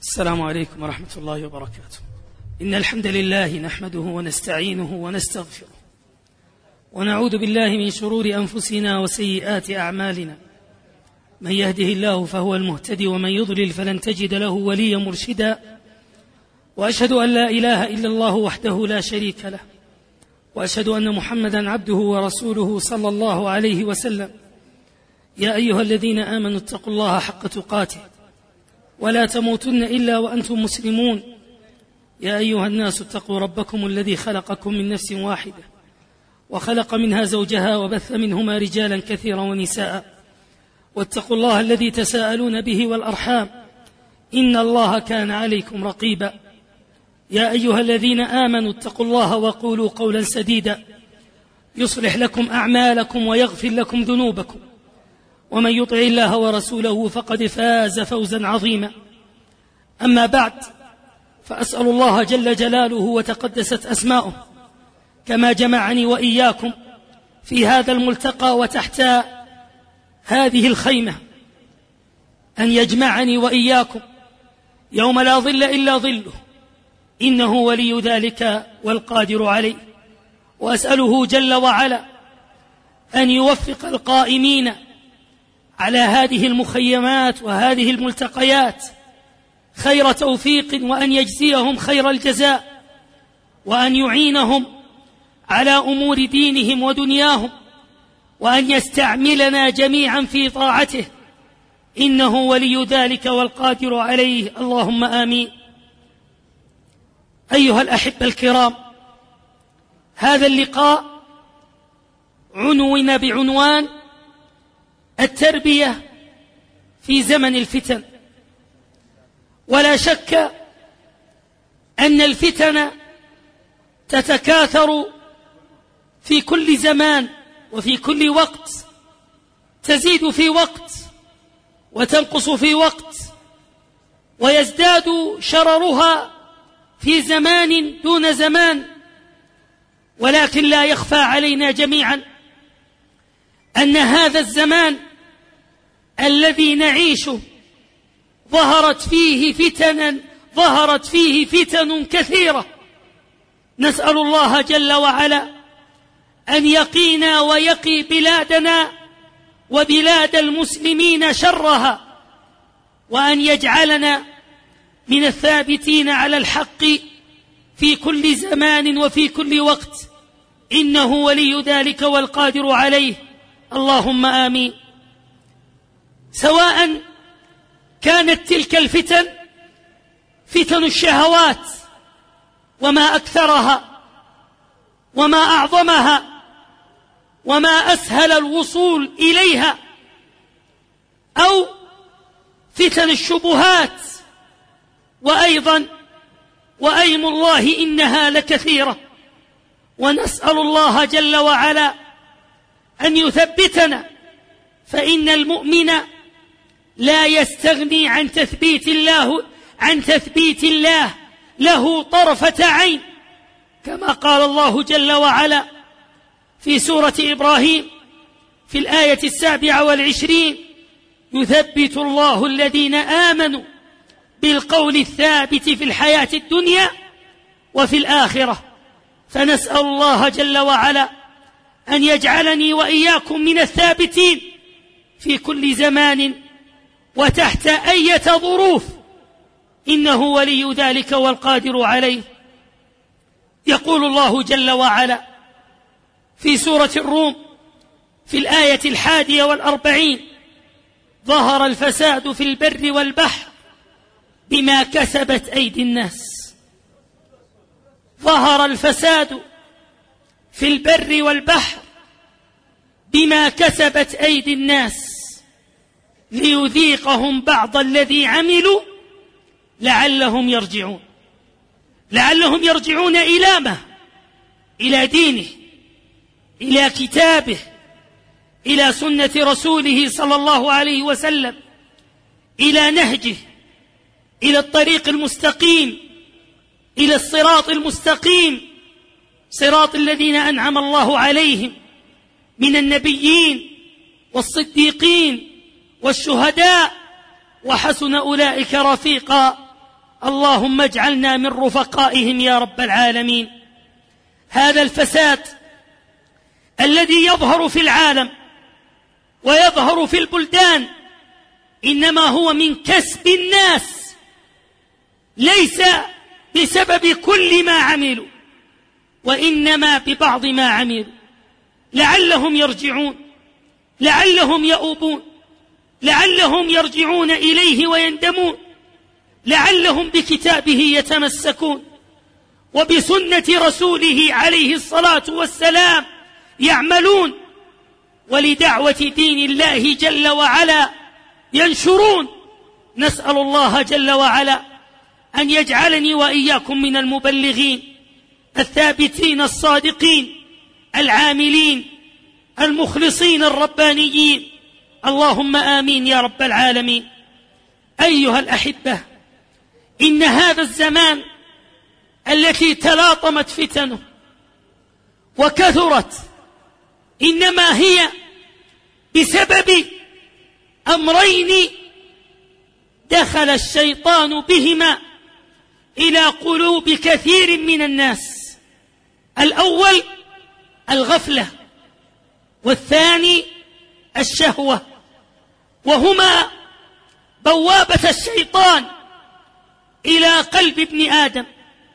السلام عليكم ورحمة الله وبركاته. إن الحمد لله نحمده ونستعينه ونستغفره ونعوذ بالله من شرور أنفسنا وسيئات أعمالنا. من يهده الله فهو المهتدي ومن يضلل فلن تجد له وليا مرشدا. وأشهد أن لا إله إلا الله وحده لا شريك له، وأشهد أن محمدا عبده ورسوله صلى الله عليه وسلم. يا أيها الذين آمنوا اتقوا الله حق تقاته ولا تموتن إلا وأنتم مسلمون. يا أيها الناس اتقوا ربكم الذي خلقكم من نفس واحدة وخلق منها زوجها وبث منهما رجالا كثيرا ونساء، واتقوا الله الذي تساءلون به والأرحام إن الله كان عليكم رقيبا. يا أيها الذين آمنوا اتقوا الله وقولوا قولا سديدا يصلح لكم أعمالكم ويغفر لكم ذنوبكم، ومن يطع الله ورسوله فقد فاز فوزا عظيما. أما بعد، فأسأل الله جل جلاله وتقدست أسماؤه كما جمعني وإياكم في هذا الملتقى وتحت هذه الخيمة أن يجمعني وإياكم يوم لا ظل إلا ظله، إنه ولي ذلك والقادر عليه. وأسأله جل وعلا أن يوفق القائمين على هذه المخيمات وهذه الملتقيات خير توفيق، وأن يجزيهم خير الجزاء، وأن يعينهم على أمور دينهم ودنياهم، وأن يستعملنا جميعا في طاعته، إنه ولي ذلك والقادر عليه. اللهم آمين. أيها الأحبة الكرام، هذا اللقاء عنون بعنوان التربية في زمن الفتن. ولا شك أن الفتن تتكاثر في كل زمان وفي كل وقت، تزيد في وقت وتنقص في وقت، ويزداد شررها في زمان دون زمان. ولكن لا يخفى علينا جميعا أن هذا الزمان الذي نعيشه ظهرت فيه فتن كثيرة. نسأل الله جل وعلا أن يقينا ويقي بلادنا وبلاد المسلمين شرها، وأن يجعلنا من الثابتين على الحق في كل زمان وفي كل وقت، إنه ولي ذلك والقادر عليه. اللهم آمين. سواء كانت تلك الفتن فتن الشهوات وما أكثرها وما أعظمها وما أسهل الوصول إليها، أو فتن الشبهات، وأيضا وأيم الله إنها لكثيرة. ونسأل الله جل وعلا أن يثبتنا، فإن المؤمن لا يستغني عن تثبيت الله له طرفة عين، كما قال الله جل وعلا في سورة إبراهيم في الآية 27: يثبت الله الذين آمنوا بالقول الثابت في الحياة الدنيا وفي الآخرة. فنسأل الله جل وعلا أن يجعلني وإياكم من الثابتين في كل زمان وتحت أية ظروف، إنه ولي ذلك والقادر عليه. يقول الله جل وعلا في سورة الروم في الآية 41: ظهر الفساد في البر والبحر بما كسبت أيدي الناس. ظهر الفساد في البر والبحر بما كسبت أيدي الناس ليذيقهم بعض الذي عملوا لعلهم يرجعون إلى ما؟ إلى دينه، إلى كتابه، إلى سنة رسوله صلى الله عليه وسلم، إلى نهجه، إلى الطريق المستقيم، إلى الصراط المستقيم، صراط الذين أنعم الله عليهم من النبيين والصديقين والشهداء وحسن أولئك رفيقا. اللهم اجعلنا من رفقائهم يا رب العالمين. هذا الفساد الذي يظهر في العالم ويظهر في البلدان إنما هو من كسب الناس، ليس بسبب كل ما عملوا، وإنما ببعض ما عملوا، لعلهم يرجعون، لعلهم يؤوبون، لعلهم يرجعون إليه ويندمون، لعلهم بكتابه يتمسكون وبسنة رسوله عليه الصلاة والسلام يعملون، ولدعوة دين الله جل وعلا ينشرون. نسأل الله جل وعلا أن يجعلني وإياكم من المبلغين الثابتين الصادقين العاملين المخلصين الربانيين، اللهم آمين يا رب العالمين. أيها الأحبة، إن هذا الزمان التي تلاطمت فتنه وكثرت إنما هي بسبب أمرين دخل الشيطان بهما إلى قلوب كثير من الناس: الأول الغفلة، والثاني الشهوة، وهما بوابة الشيطان إلى قلب ابن آدم.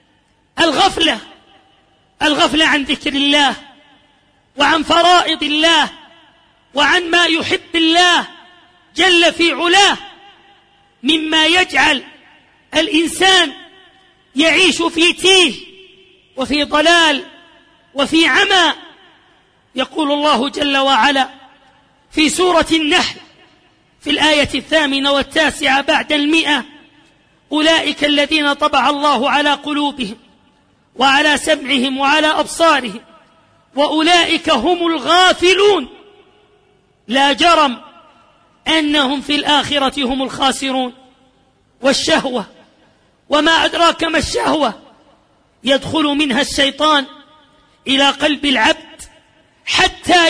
الغفلة عن ذكر الله وعن فرائض الله وعن ما يحب الله جل في علاه، مما يجعل الإنسان يعيش في تيه وفي ضلال وفي عمى. يقول الله جل وعلا في سورة النحل في الآية 8 و9 بعد 100: أولئك الذين طبع الله على قلوبهم وعلى سمعهم وعلى أبصارهم وأولئك هم الغافلون، لا جرم أنهم في الآخرة هم الخاسرون. والشهوة، وما أدراك ما الشهوة، يدخل منها الشيطان إلى قلب العبد حتى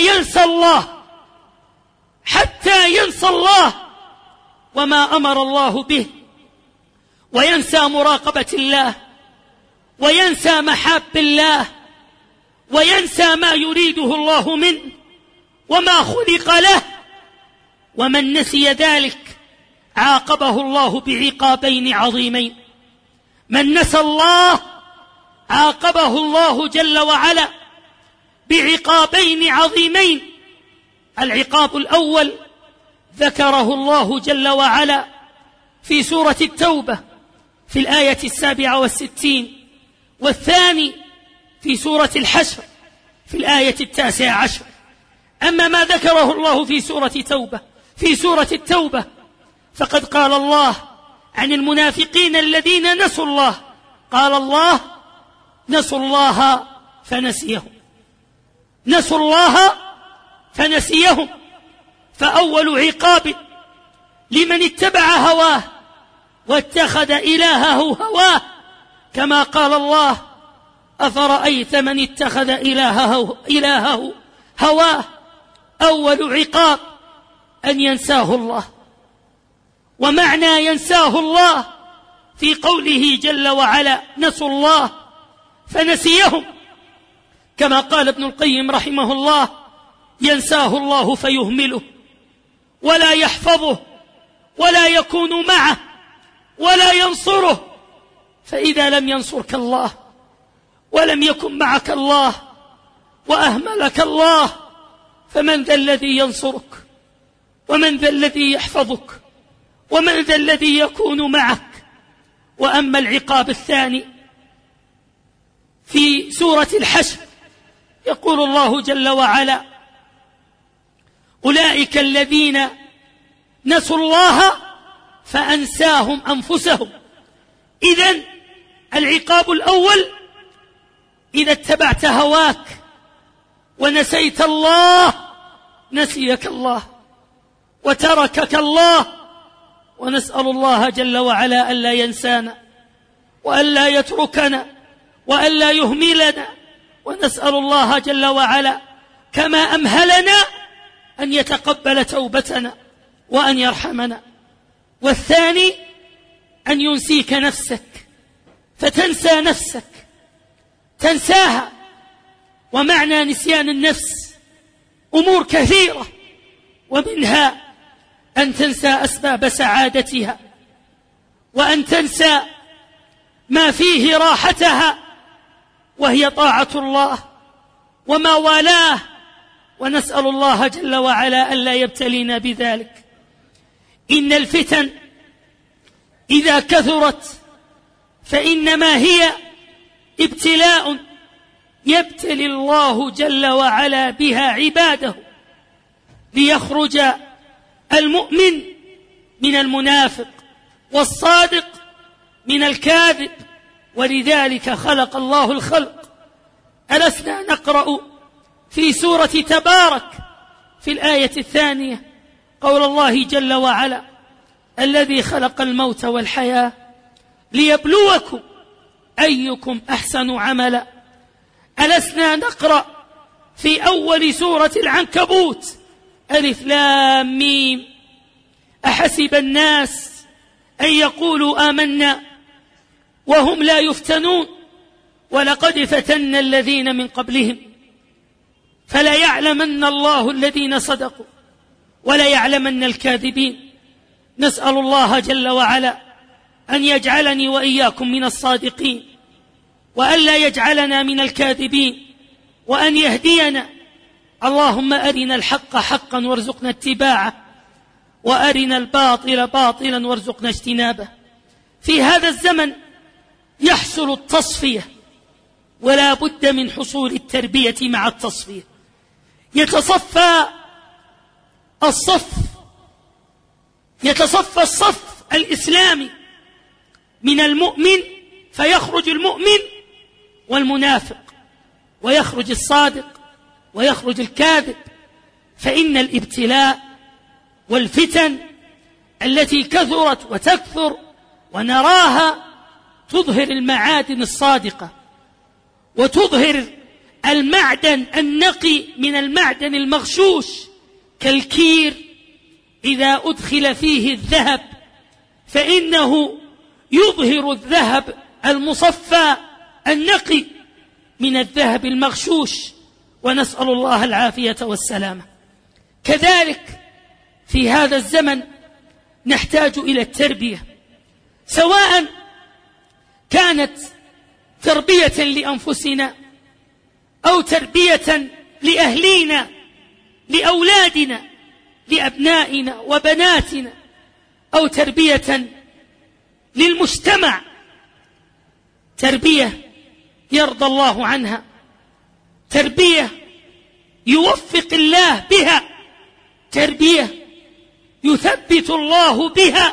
ينسى الله وما أمر الله به، وينسى مراقبة الله، وينسى محاب الله، وينسى ما يريده الله منه وما خلق له. ومن نسي ذلك عاقبه الله بعقابين عظيمين. من نسى الله عاقبه الله جل وعلا بعقابين عظيمين. العقاب الأول ذكره الله جل وعلا في سورة التوبة في الآية 67، والثاني في سورة الحشر في الآية 19. أما ما ذكره الله في سورة التوبة فقد قال الله عن المنافقين الذين نسوا الله، قال الله: نسوا الله فنسيهم. فأول عقاب لمن اتبع هواه واتخذ إلهه هواه، كما قال الله: أفرأيت من اتخذ إلهه هواه. أول عقاب أن ينساه الله. ومعنى ينساه الله في قوله جل وعلا: نسوا الله فنسيهم، كما قال ابن القيم رحمه الله: ينساه الله فيهمله ولا يحفظه ولا يكون معه ولا ينصره. فإذا لم ينصرك الله ولم يكن معك الله وأهملك الله، فمن ذا الذي ينصرك؟ ومن ذا الذي يحفظك؟ ومن ذا الذي يكون معك؟ وأما العقاب الثاني في سورة الحشر يقول الله جل وعلا: أولئك الذين نسوا الله فأنساهم أنفسهم. إذن العقاب الأول إذا اتبعت هواك ونسيت الله نسيك الله وتركك الله. ونسأل الله جل وعلا ألا ينسانا وألا يتركنا وألا يهملنا، ونسأل الله جل وعلا كما أمهلنا أن يتقبل توبتنا وأن يرحمنا. والثاني أن ينسيك نفسك فتنسى نفسك، تنساها. ومعنى نسيان النفس أمور كثيرة، ومنها أن تنسى أسباب سعادتها، وأن تنسى ما فيه راحتها، وهي طاعة الله وما والاه، ونسأل الله جل وعلا ألا يبتلينا بذلك. إن الفتن إذا كثرت فإنما هي ابتلاء يبتلي الله جل وعلا بها عباده، ليخرج المؤمن من المنافق والصادق من الكاذب، ولذلك خلق الله الخلق. ألسنا نقرأ في سورة تبارك في الآية 2 قول الله جل وعلا: الذي خلق الموت والحياة ليبلوكم أيكم أحسن عملا. ألسنا نقرأ في أول سورة العنكبوت: ألف لام ميم أحسب الناس أن يقولوا آمنا وهم لا يفتنون ولقد فتنا الذين من قبلهم فلا يعلمن الله الذين صدقوا ولا يعلمن الكاذبين. نسأل الله جل وعلا أن يجعلني وإياكم من الصادقين، وألا يجعلنا من الكاذبين، وأن يهدينا. اللهم أرنا الحق حقا وارزقنا اتباعه، وأرنا الباطل باطلا وارزقنا اجتنابه. في هذا الزمن يحصل التصفية، ولا بد من حصول التربية مع التصفية. يتصفى الصف الإسلامي من المؤمن، فيخرج المؤمن والمنافق، ويخرج الصادق ويخرج الكاذب. فإن الابتلاء والفتن التي كثرت وتكثر ونراها تظهر المعادن الصادقة، وتظهر المعدن النقي من المعدن المغشوش، كالكير إذا أدخل فيه الذهب فإنه يظهر الذهب المصفى النقي من الذهب المغشوش، ونسأل الله العافية والسلامة. كذلك في هذا الزمن نحتاج إلى التربية، سواء كانت تربية لأنفسنا أو تربية لأهلينا، لأولادنا، لأبنائنا وبناتنا، أو تربية للمجتمع، تربية يرضى الله عنها، تربية يوفق الله بها، تربية يثبت الله بها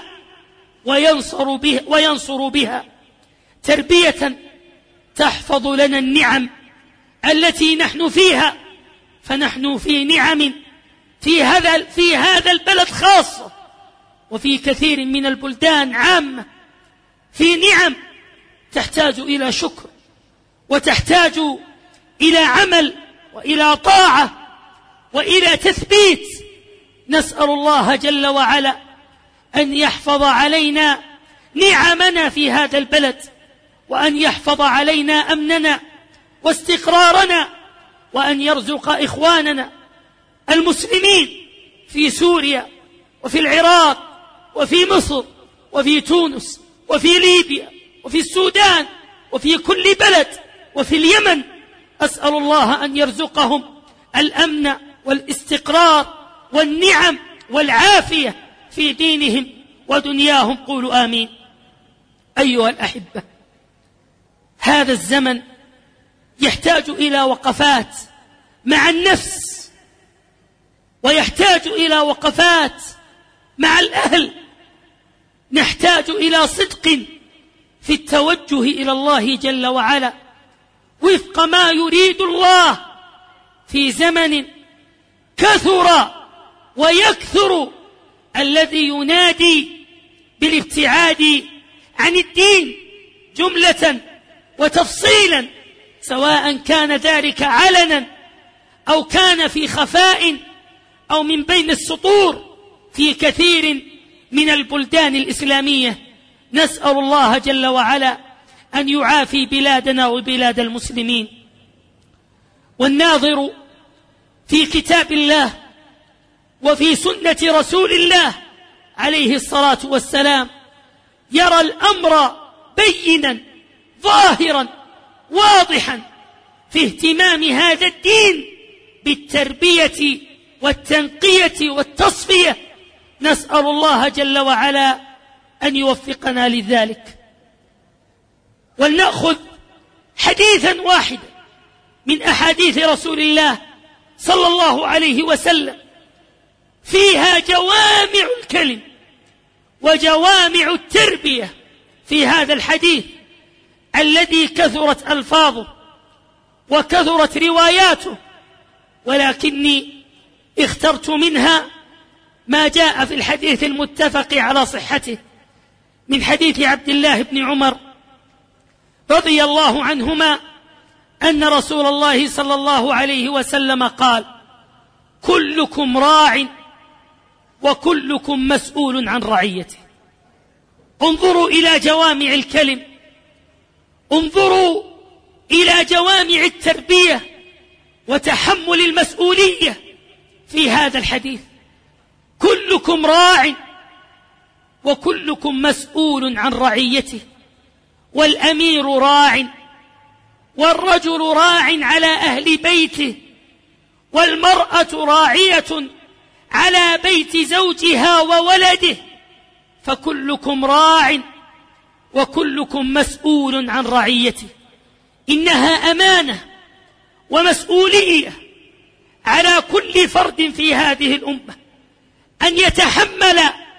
وينصر بها، تربية تحفظ لنا النعم التي نحن فيها، فنحن في نعم في هذا البلد خاصة، وفي كثير من البلدان عامة، في نعم تحتاج إلى شكر، وتحتاج إلى عمل، وإلى طاعة، وإلى تثبيت. نسأل الله جل وعلا أن يحفظ علينا نعمنا في هذا البلد، وأن يحفظ علينا أمننا واستقرارنا، وأن يرزق إخواننا المسلمين في سوريا وفي العراق وفي مصر وفي تونس وفي ليبيا وفي السودان وفي كل بلد وفي اليمن. أسأل الله أن يرزقهم الأمن والاستقرار والنعم والعافية في دينهم ودنياهم. قولوا آمين. أيها الأحبة، هذا الزمن يحتاج إلى وقفات مع النفس، ويحتاج إلى وقفات مع الأهل. نحتاج إلى صدق في التوجه إلى الله جل وعلا وفق ما يريد الله في زمن كثر ويكثر الذي ينادي بالابتعاد عن الدين جملة وتفصيلا، سواء كان ذلك علنا أو كان في خفاء أو من بين السطور في كثير من البلدان الإسلامية. نسأل الله جل وعلا أن يعافي بلادنا وبلاد المسلمين. والناظر في كتاب الله وفي سنة رسول الله عليه الصلاة والسلام يرى الأمر بينا ظاهرا واضحا في اهتمام هذا الدين بالتربية والتنقية والتصفية. نسأل الله جل وعلا أن يوفقنا لذلك. ولنأخذ حديثا واحدا من أحاديث رسول الله صلى الله عليه وسلم فيها جوامع الكلم وجوامع التربية في هذا الحديث الذي كثرت ألفاظه وكثرت رواياته، ولكني اخترت منها ما جاء في الحديث المتفق على صحته من حديث عبد الله بن عمر رضي الله عنهما أن رسول الله صلى الله عليه وسلم قال: كلكم راع وكلكم مسؤول عن رعيته. انظروا إلى جوامع الكلم، انظروا إلى جوامع التربية وتحمل المسؤولية في هذا الحديث. كلكم راع وكلكم مسؤول عن رعيته، والأمير راع، والرجل راع على أهل بيته، والمرأة راعية على بيت زوجها وولده، فكلكم راع وكلكم مسؤول عن رعيته. إنها أمانة ومسؤولية على كل فرد في هذه الأمة أن يتحمل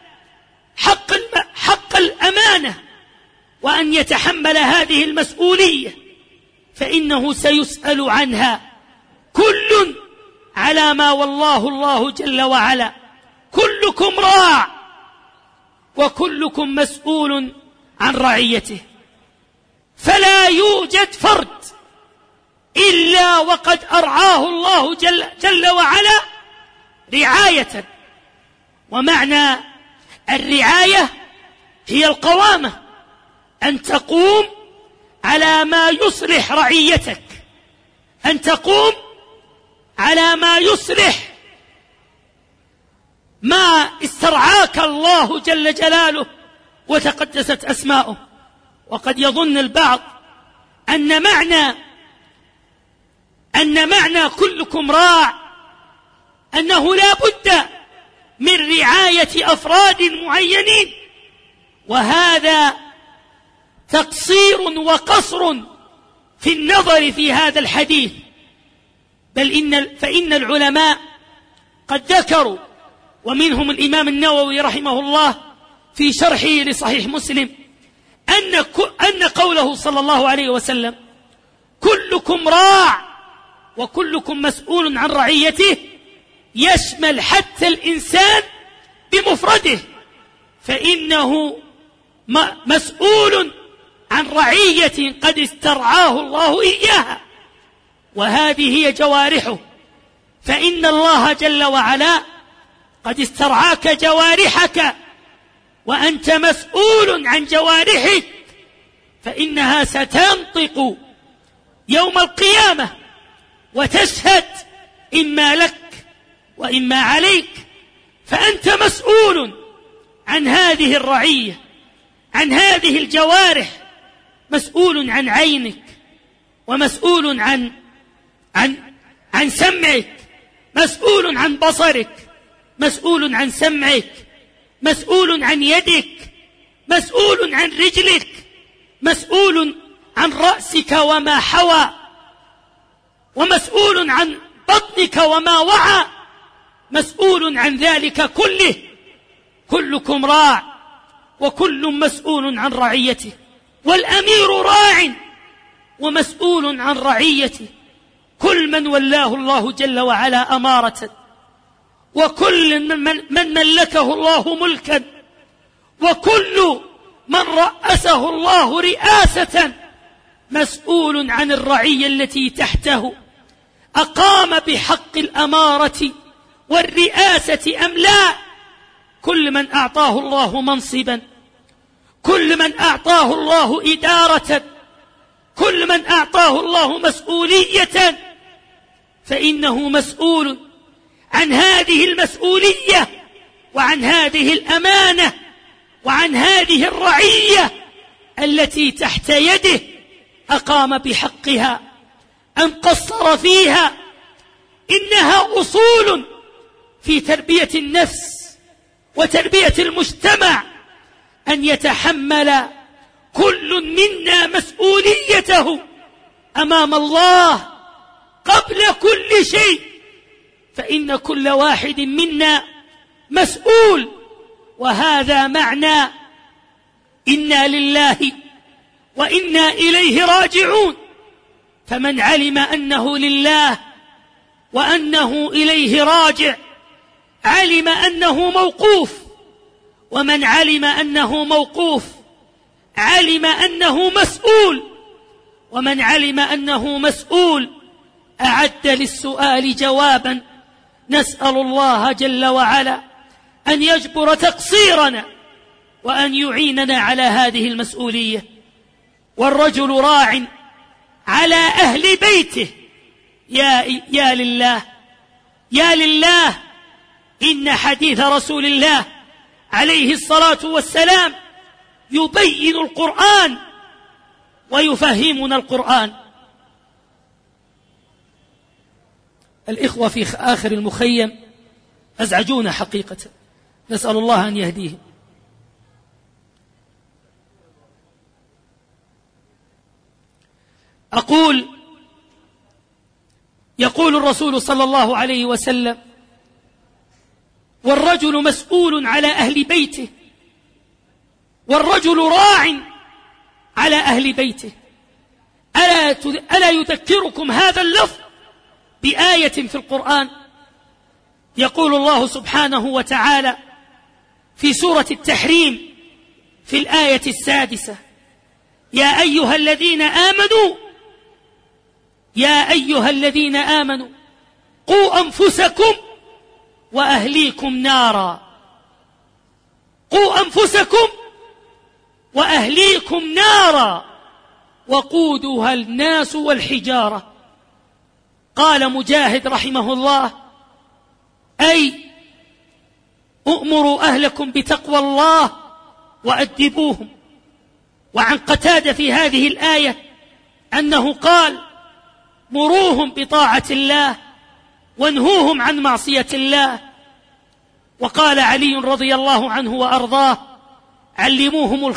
حق الأمانة وأن يتحمل هذه المسؤولية، فإنه سيسأل عنها كل على ما والله الله جل وعلا. كلكم راع وكلكم مسؤول عن رعيته. فلا يوجد فرد إلا وقد أرعاه الله جل وعلا رعاية. ومعنى الرعاية هي القوامة، أن تقوم على ما يصلح رعيتك، أن تقوم على ما يصلح ما استرعاك الله جل جلاله وتقدست أسماؤه. وقد يظن البعض أن معنى كلكم راع أنه لا بد من رعاية أفراد معينين، وهذا تقصير وقصر في النظر في هذا الحديث. فإن العلماء قد ذكروا، ومنهم الإمام النووي رحمه الله في شرحه لصحيح مسلم، أن قوله صلى الله عليه وسلم كلكم راع وكلكم مسؤول عن رعيته يشمل حتى الإنسان بمفرده، فإنه مسؤول عن رعية قد استرعاه الله إياها، وهذه هي جوارحه. فإن الله جل وعلا قد استرعاك جوارحك وأنت مسؤول عن جوارحك، فإنها ستنطق يوم القيامة وتشهد إما لك وإما عليك، فأنت مسؤول عن هذه الرعية، عن هذه الجوارح، مسؤول عن عينك، ومسؤول عن سمعك، مسؤول عن بصرك، مسؤول عن سمعك، مسؤول عن يدك، مسؤول عن رجلك، مسؤول عن رأسك وما حوى، ومسؤول عن بطنك وما وعى، مسؤول عن ذلك كله. كلكم راع وكل مسؤول عن رعيته، والأمير راع ومسؤول عن رعيته. كل من ولاه الله جل وعلا أمارة، وكل من ملكه الله ملكا، وكل من رأسه الله رئاسة مسؤول عن الرعية التي تحته، أقام بحق الأمارة والرئاسة أم لا. كل من أعطاه الله منصبا، كل من أعطاه الله إدارة كل من أعطاه الله مسؤولية فإنه مسؤول عن هذه المسؤولية وعن هذه الأمانة وعن هذه الرعية التي تحت يده، أقام بحقها أم قصر فيها. إنها أصول في تربية النفس وتربية المجتمع، أن يتحمل كل منا مسؤوليته أمام الله قبل كل شيء، فإن كل واحد منا مسؤول. وهذا معنى إنا لله وإنا إليه راجعون. فمن علم أنه لله وأنه إليه راجع علم أنه موقوف، ومن علم أنه موقوف علم أنه مسؤول، ومن علم أنه مسؤول أعد للسؤال جوابا. نسأل الله جل وعلا أن يجبر تقصيرنا وأن يعيننا على هذه المسؤولية. والرجل راع على أهل بيته. يا لله يا لله، إن حديث رسول الله عليه الصلاة والسلام يبين القرآن ويفهمنا القرآن. الإخوة في آخر المخيم أزعجونا حقيقة، نسأل الله أن يهديهم. يقول الرسول صلى الله عليه وسلم: والرجل مسؤول على أهل بيته، والرجل راع على أهل بيته. ألا يذكركم هذا اللفظ بآية في القرآن؟ يقول الله سبحانه وتعالى في سورة التحريم في الآية 6: يا أيها الذين آمنوا قوا أنفسكم وأهليكم نارا. قوا أنفسكم وأهليكم نارا وقودها الناس والحجارة. قال مجاهد رحمه الله: أي أؤمروا أهلكم بتقوى الله وأدبوهم. وعن قتادة في هذه الآية أنه قال: مروهم بطاعة الله وانهوهم عن معصية الله. وقال علي رضي الله عنه وأرضاه: علموهم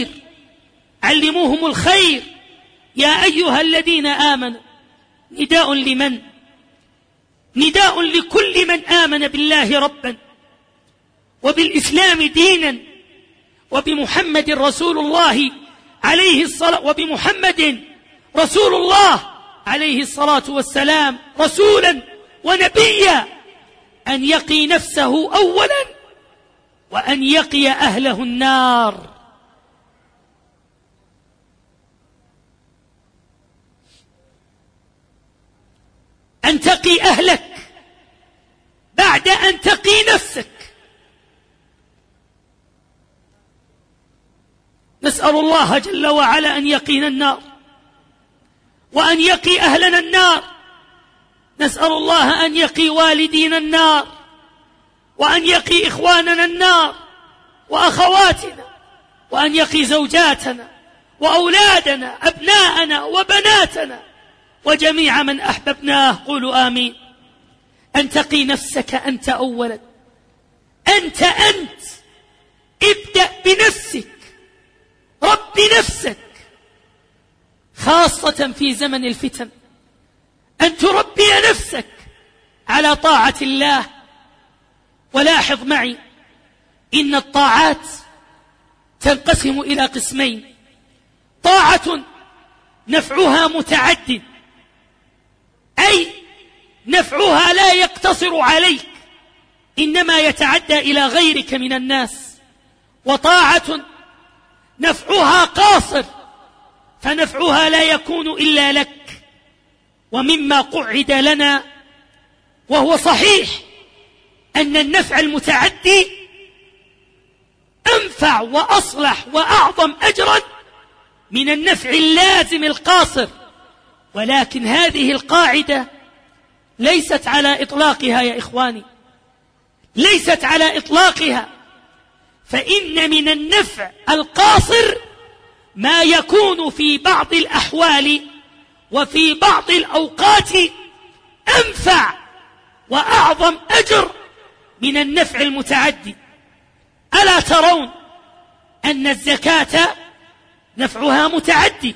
الخير يا أيها الذين آمنوا. نداء لمن؟ نداء لكل من آمن بالله ربا وبالإسلام دينا وبمحمد رسول الله عليه الصلاة والسلام رسولا ونبيا، أن يقي نفسه أولا وأن يقي أهله النار. أن تقي أهلك بعد أن تقي نفسك. نسأل الله جل وعلا أن يقينا النار وأن يقي أهلنا النار. نسأل الله أن يقي والدينا النار وأن يقي إخواننا النار وأخواتنا، وأن يقي زوجاتنا وأولادنا أبناءنا وبناتنا وجميع من أحببناه. قولوا آمين. أن تقي نفسك أنت أولا. أنت ابدأ بنفسك، رب نفسك، خاصة في زمن الفتن، أن تربي نفسك على طاعة الله. ولاحظ معي إن الطاعات تنقسم إلى قسمين: طاعة نفعها متعدد، أي نفعها لا يقتصر عليك إنما يتعدى إلى غيرك من الناس، وطاعة نفعها قاصر فنفعها لا يكون إلا لك. ومما قعد لنا وهو صحيح أن النفع المتعدي أنفع وأصلح وأعظم أجرا من النفع اللازم القاصر، ولكن هذه القاعدة ليست على إطلاقها يا إخواني، ليست على إطلاقها، فإن من النفع القاصر ما يكون في بعض الأحوال وفي بعض الأوقات أنفع وأعظم أجر من النفع المتعدي. ألا ترون أن الزكاة نفعها متعدي،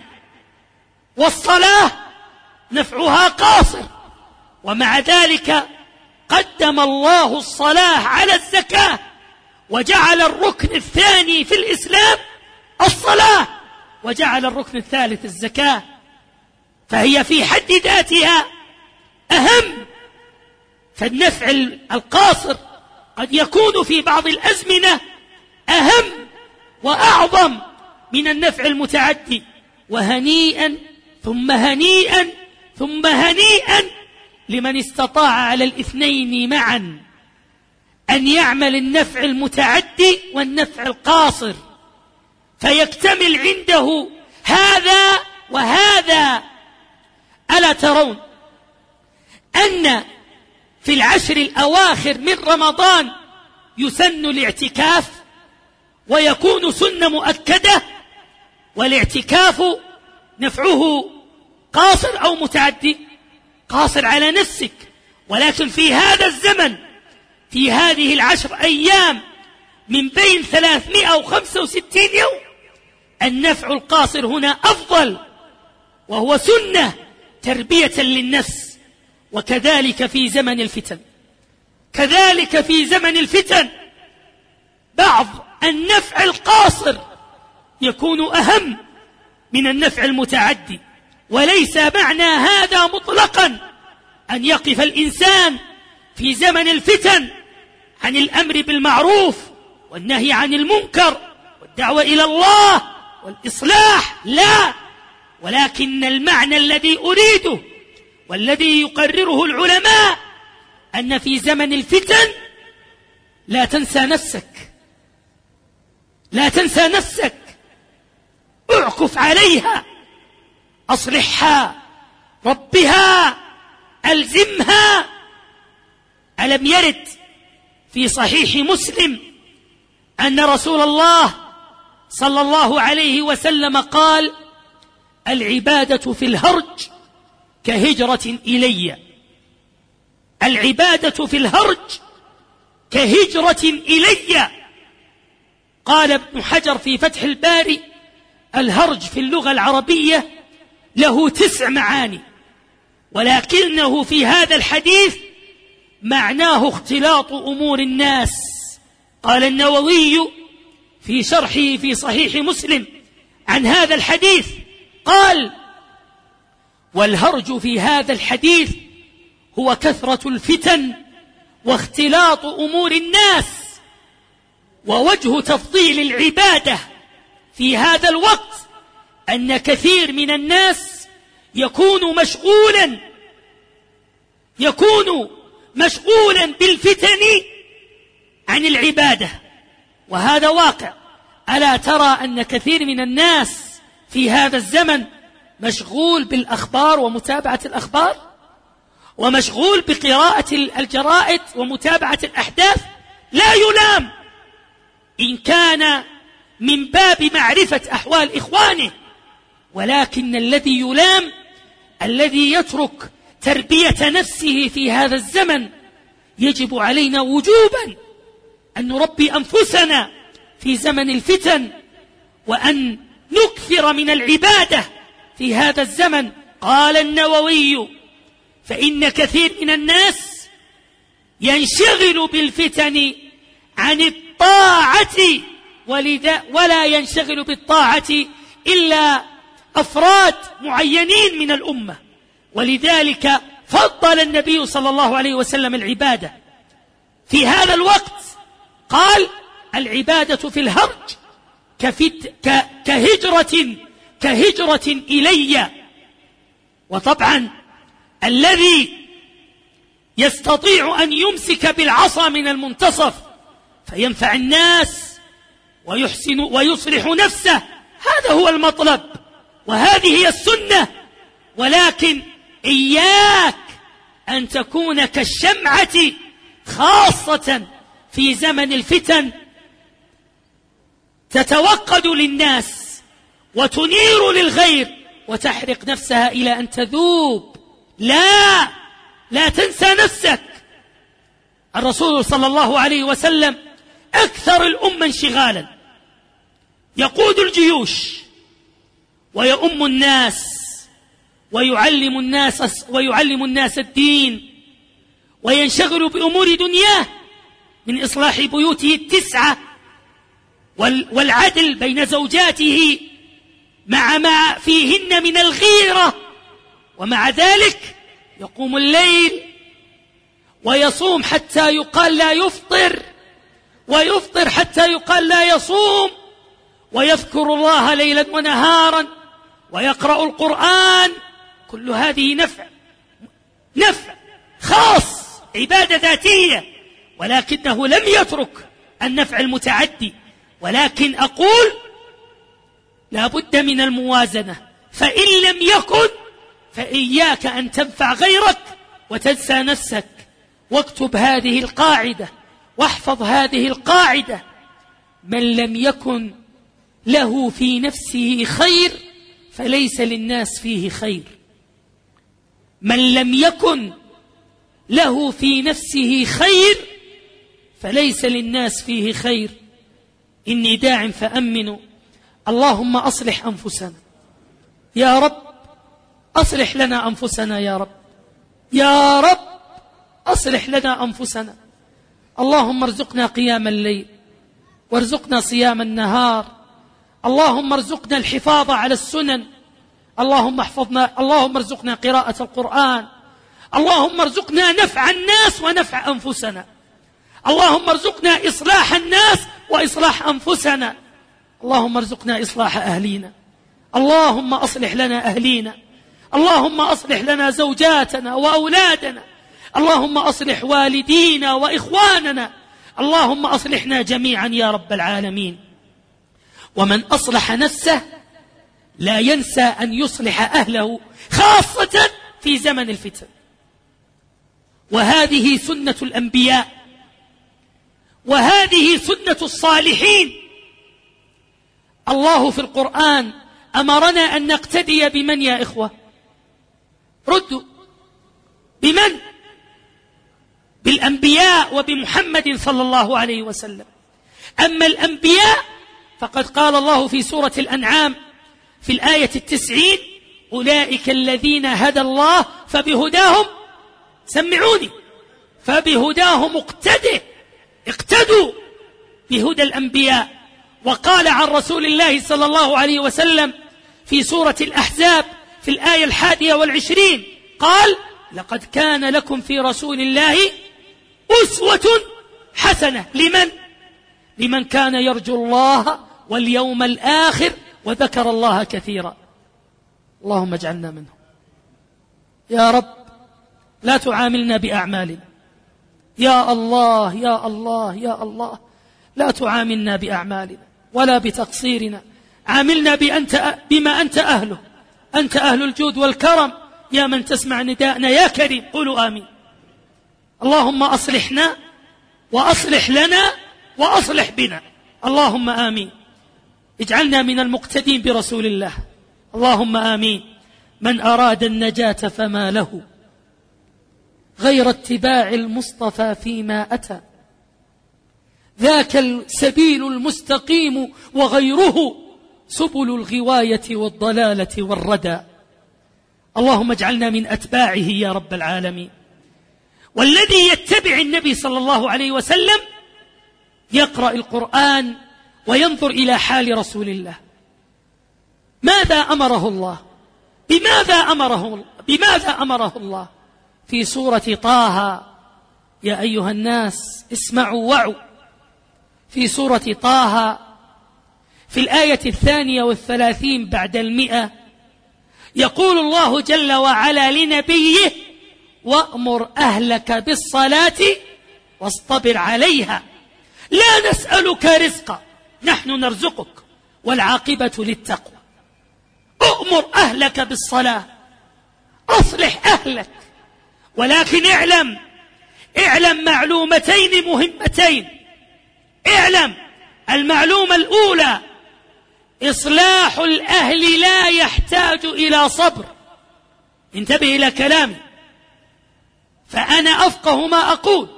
والصلاة نفعها قاصر، ومع ذلك قدم الله الصلاة على الزكاة، وجعل الركن الثاني في الإسلام الصلاة، وجعل الركن الثالث الزكاة، فهي في حد ذاتها أهم. فالنفع القاصر قد يكون في بعض الأزمنة أهم وأعظم من النفع المتعدي. وهنيئا ثم هنيئا ثم هنيئا لمن استطاع على الاثنين معا أن يعمل النفع المتعدي والنفع القاصر، فيكتمل عنده هذا وهذا. ألا ترون أن في العشر الأواخر من رمضان يسن الاعتكاف ويكون سنة مؤكدة، والاعتكاف نفعه قاصر أو متعدي؟ قاصر على نفسك، ولكن في هذا الزمن، في هذه العشر أيام من بين 365 يوم، النفع القاصر هنا أفضل، وهو سنة تربية للنفس. وكذلك في زمن الفتن، كذلك في زمن الفتن بعض النفع القاصر يكون أهم من النفع المتعدي. وليس معنى هذا مطلقا أن يقف الإنسان في زمن الفتن عن الأمر بالمعروف والنهي عن المنكر والدعوة إلى الله والإصلاح، لا، ولكن المعنى الذي أريده والذي يقرره العلماء أن في زمن الفتن لا تنسى نفسك، لا تنسى نفسك، اعكف عليها، أصلحها، ربها، ألزمها. ألم يرد في صحيح مسلم أن رسول الله صلى الله عليه وسلم قال: العبادة في الهرج كهجرة إلي. العبادة في الهرج كهجرة إلي. قال ابن حجر في فتح الباري: الهرج في اللغة العربية له 9 معاني، ولكنه في هذا الحديث معناه اختلاط أمور الناس. قال النووي في شرحه في صحيح مسلم عن هذا الحديث، قال: والهرج في هذا الحديث هو كثرة الفتن واختلاط أمور الناس. ووجه تفضيل العبادة في هذا الوقت أن كثير من الناس يكون مشغولا بالفتن عن العبادة، وهذا واقع. ألا ترى أن كثير من الناس في هذا الزمن مشغول بالأخبار ومتابعة الأخبار، ومشغول بقراءة الجرائد ومتابعة الأحداث؟ لا يلام إن كان من باب معرفة أحوال إخوانه، ولكن الذي يلام الذي يترك تربية نفسه في هذا الزمن. يجب علينا وجوبا أن نربي أنفسنا في زمن الفتن، وأن نكثر من العبادة في هذا الزمن. قال النووي: فإن كثير من الناس ينشغل بالفتن عن الطاعة، ولا ينشغل بالطاعة إلا أفراد معينين من الأمة، ولذلك فضل النبي صلى الله عليه وسلم العبادة في هذا الوقت. قال: العبادة في الهرج كهجرة إلي. وطبعا الذي يستطيع أن يمسك بالعصا من المنتصف فينفع الناس ويحسن ويصلح نفسه، هذا هو المطلب. وهذه هي السنة. ولكن إياك أن تكون كالشمعة، خاصة في زمن الفتن، تتوقد للناس وتنير للغير وتحرق نفسها إلى أن تذوب. لا تنسى نفسك. الرسول صلى الله عليه وسلم أكثر الأمة انشغالا، يقود الجيوش ويؤم الناس ويعلم الناس الدين، وينشغل بأمور دنياه من إصلاح بيوته التسعة والعدل بين زوجاته مع ما فيهن من الغيرة. ومع ذلك يقوم الليل ويصوم حتى يقال لا يفطر، ويفطر حتى يقال لا يصوم، ويذكر الله ليلا ونهارا ويقرأ القرآن. كل هذه نفع خاص، عبادة ذاتية، ولكنه لم يترك النفع المتعدي. ولكن أقول لا بد من الموازنة، فإن لم يكن فإياك أن تنفع غيرك وتنسى نفسك. واكتب هذه القاعدة واحفظ هذه القاعدة: من لم يكن له في نفسه خير فليس للناس فيه خير. من لم يكن له في نفسه خير فليس للناس فيه خير. إني داع فأمنوا. اللهم أصلح أنفسنا يا رب، أصلح لنا أنفسنا يا رب، يا رب أصلح لنا أنفسنا. اللهم ارزقنا قيام الليل وارزقنا صيام النهار. اللهم ارزقنا الحفاظ على السنن. اللهم ارزقنا قراءة القرآن. اللهم ارزقنا نفع الناس ونفع أنفسنا. اللهم ارزقنا إصلاح الناس وإصلاح أنفسنا. اللهم ارزقنا إصلاح أهلينا. اللهم أصلح لنا أهلينا. اللهم أصلح لنا زوجاتنا وأولادنا. اللهم أصلح والدينا وإخواننا. اللهم أصلحنا جميعا يا رب العالمين. ومن أصلح نفسه لا ينسى أن يصلح أهله، خاصة في زمن الفتن. وهذه سنة الأنبياء، وهذه سنة الصالحين. الله في القرآن أمرنا أن نقتدي بمن يا إخوة؟ ردوا، بمن؟ بالأنبياء وبمحمد صلى الله عليه وسلم. أما الأنبياء فقد قال الله في سورة الأنعام في الآية 90: أولئك الذين هدى الله فبهداهم، سمعوني، فبهداهم اقتدوا بهدى الأنبياء. وقال عن رسول الله صلى الله عليه وسلم في سورة الأحزاب في الآية 21 قال: لقد كان لكم في رسول الله أسوة حسنة. لمن كان يرجو الله واليوم الآخر وذكر الله كثيرا. اللهم اجعلنا منهم يا رب. لا تعاملنا بأعمالنا يا الله، يا الله، يا الله. لا تعاملنا بأعمالنا ولا بتقصيرنا. عاملنا بما أنت أهله. أنت أهل الجود والكرم يا من تسمع نداءنا يا كريم. قولوا آمين. اللهم أصلحنا وأصلح لنا وأصلح بنا. اللهم آمين. اجعلنا من المقتدين برسول الله. اللهم آمين. من أراد النجاة فما له غير اتباع المصطفى فيما أتى، ذاك السبيل المستقيم وغيره سبل الغواية والضلالة والردى. اللهم اجعلنا من أتباعه يا رب العالمين. والذي يتبع النبي صلى الله عليه وسلم يقرأ القرآن وينظر إلى حال رسول الله. ماذا أمره الله؟ بماذا أمره الله في سورة طه؟ يا أيها الناس اسمعوا وعوا. في سورة طه في الآية 32 بعد 100 يقول الله جل وعلا لنبيه: وأمر أهلك بالصلاة واصطبر عليها لا نسألك رزقا نحن نرزقك والعاقبة للتقوى. أؤمر أهلك بالصلاة، أصلح أهلك. ولكن اعلم معلومتين مهمتين. اعلم المعلومة الأولى: إصلاح الأهل لا يحتاج إلى صبر. انتبه إلى كلامي، فأنا أفقه ما أقول.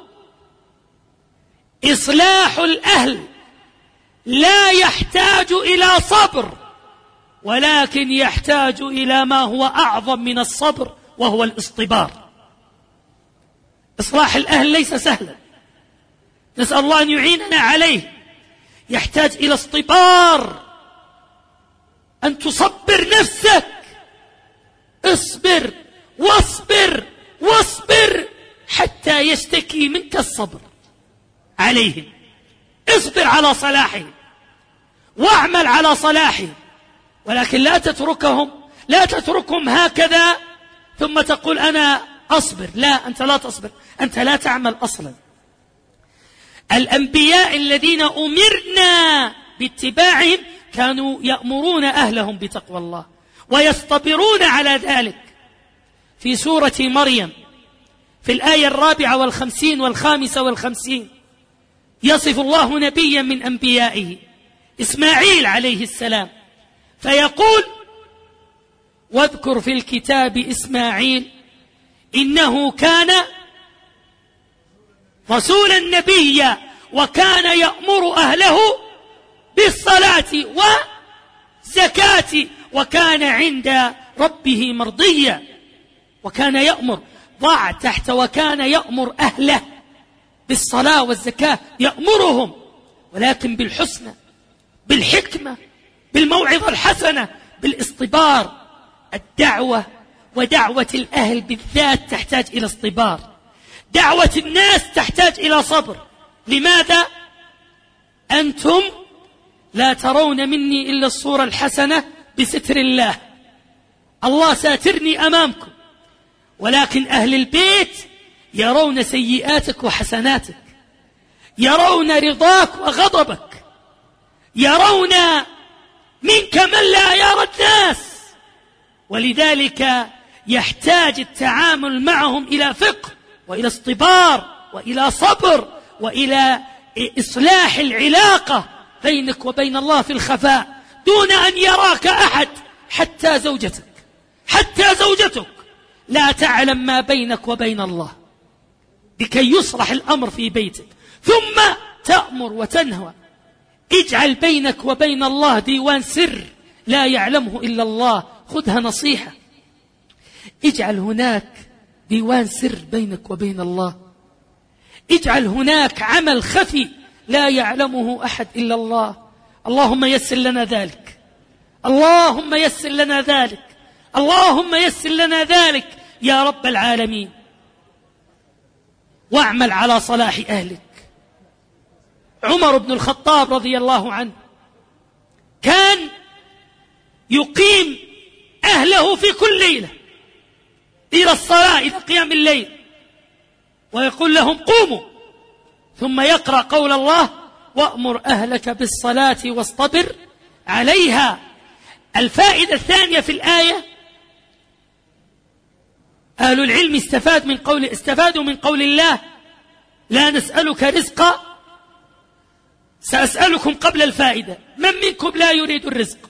إصلاح الأهل لا يحتاج إلى صبر، ولكن يحتاج إلى ما هو أعظم من الصبر، وهو الاصطبار. إصلاح الأهل ليس سهلا، نسأل الله أن يعيننا عليه. يحتاج إلى اصطبار، أن تصبر نفسك. اصبر واصبر واصبر حتى يشتكي منك الصبر عليهم. اصبر على صلاحهم واعمل على صلاحهم، ولكن لا تتركهم هكذا ثم تقول أنا أصبر. لا، أنت لا تصبر، أنت لا تعمل أصلا. الأنبياء الذين أمرنا باتباعهم كانوا يأمرون أهلهم بتقوى الله ويصطبرون على ذلك. في سورة مريم في الآية 54 و55 يصف الله نبيا من أنبيائه إسماعيل عليه السلام، فيقول: واذكر في الكتاب إسماعيل إنه كان رسولا نبيا وكان يأمر أهله بالصلاة والزكاة وكان عند ربه مرضيا. وكان يأمر، ضع تحت وكان يأمر أهله بالصلاة والزكاة، يأمرهم ولكن بالحسنى، بالحكمة، بالموعظة الحسنة، بالاصطبار. الدعوة ودعوة الأهل بالذات تحتاج إلى اصطبار، دعوة الناس تحتاج إلى صبر. لماذا؟ أنتم لا ترون مني إلا الصورة الحسنة بستر الله، الله ساترني أمامكم، ولكن أهل البيت يرون سيئاتك وحسناتك، يرون رضاك وغضبك، يرون منك من لا يرى الناس. ولذلك يحتاج التعامل معهم إلى فقه وإلى اصطبار وإلى صبر وإلى إصلاح العلاقة بينك وبين الله في الخفاء دون أن يراك أحد. حتى زوجتك لا تعلم ما بينك وبين الله، لكي يصلح الأمر في بيتك. ثم تأمر وتنهى. اجعل بينك وبين الله ديوان سر لا يعلمه إلا الله. خذها نصيحة، اجعل هناك ديوان سر بينك وبين الله، اجعل هناك عمل خفي لا يعلمه أحد إلا الله. اللهم يسر لنا ذلك، اللهم يسر لنا ذلك، اللهم يسر لنا ذلك يا رب العالمين. واعمل على صلاح أهلك. عمر بن الخطاب رضي الله عنه كان يقيم أهله في كل ليلة إلى الصلاة، إلى قيام الليل، ويقول لهم قوموا، ثم يقرأ قول الله: وأمر أهلك بالصلاة واصطبر عليها. الفائدة الثانية في الآية: أهل العلم استفادوا من قول الله: لا نسألك رزقا. سأسألكم قبل الفائدة: من منكم لا يريد الرزق؟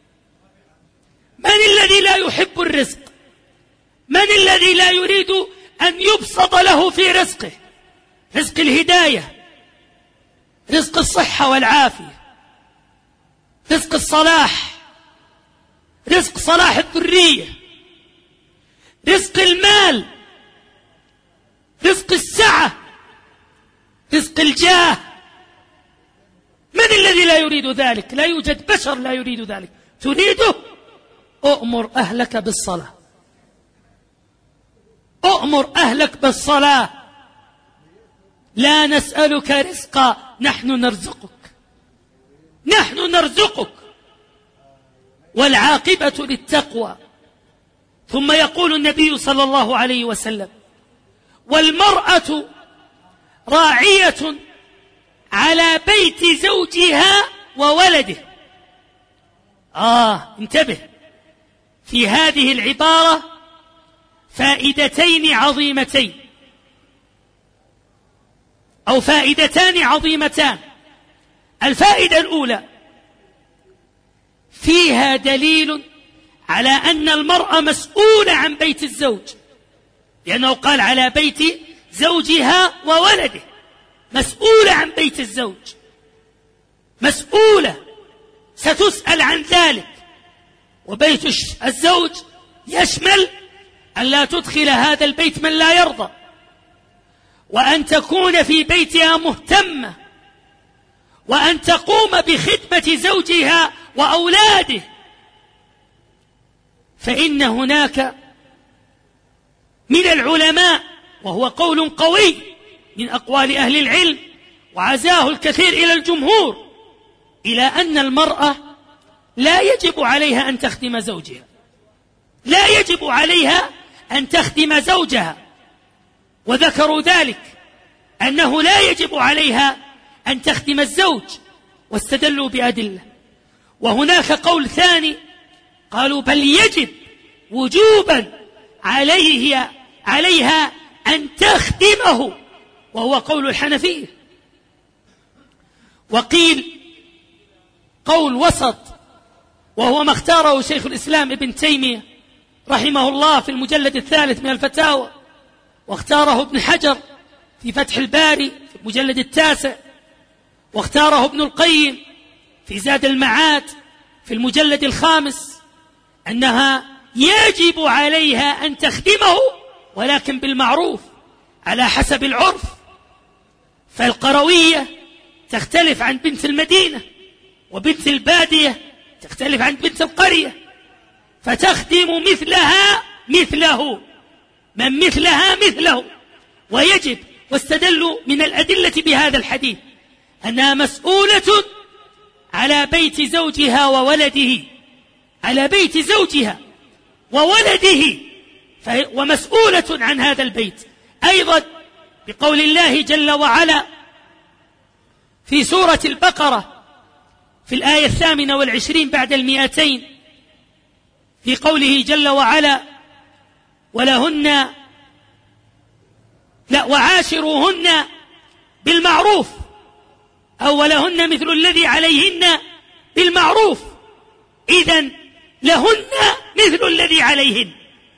من الذي لا يحب الرزق؟ من الذي لا يريد أن يبسط له في رزقه؟ رزق الهداية، رزق الصحة والعافية، رزق الصلاح، رزق صلاح الذرية، رزق المال، رزق السعة، رزق الجاه. من الذي لا يريد ذلك؟ لا يوجد بشر لا يريد ذلك. تريده؟ أؤمر أهلك بالصلاة، أؤمر أهلك بالصلاة. لا نسألك رزقا، نحن نرزقك، نحن نرزقك، والعاقبة للتقوى. ثم يقول النبي صلى الله عليه وسلم: والمرأة راعية على بيت زوجها وولده. انتبه، في هذه العبارة فائدتين عظيمتين، أو فائدتان عظيمتان. الفائدة الأولى: فيها دليل على أن المرأة مسؤولة عن بيت الزوج، لأنه قال على بيت زوجها وولده، مسؤولة عن بيت الزوج، مسؤولة، ستسأل عن ذلك. وبيت الزوج يشمل أن لا تدخل هذا البيت من لا يرضى، وأن تكون في بيتها مهتمة، وأن تقوم بخدمة زوجها وأولاده. فإن هناك من العلماء، وهو قول قوي من أقوال أهل العلم وعزاه الكثير إلى الجمهور، إلى أن المرأة لا يجب عليها أن تخدم زوجها، لا يجب عليها أن تخدم زوجها، وذكروا ذلك أنه لا يجب عليها أن تخدم الزوج، واستدلوا بأدلة. وهناك قول ثاني قالوا بل يجب وجوبا عليها أن تخدمه، وهو قول الحنفية. وقيل قول وسط، وهو ما اختاره شيخ الإسلام ابن تيمية رحمه الله في المجلد 3 من الفتاوى، واختاره ابن حجر في فتح الباري في المجلد 9، واختاره ابن القيم في زاد المعاد في المجلد 5، أنها يجب عليها أن تخدمه، ولكن بالمعروف على حسب العرف. فالقروية تختلف عن بنت المدينة، وبنت البادية تختلف عن بنت القرية، فتخدم مثلها مثله، من مثلها مثله. ويجب، واستدلوا من الأدلة بهذا الحديث أنها مسؤولة على بيت زوجها وولده، على بيت زوجها وولده، ومسؤولة عن هذا البيت. أيضا بقول الله جل وعلا في سورة البقرة في الآية 28 بعد 200، في قوله جل وعلا وعاشروهن بالمعروف، أو ولهن مثل الذي عليهن بالمعروف. إذن لهن مثل الذي عليهن،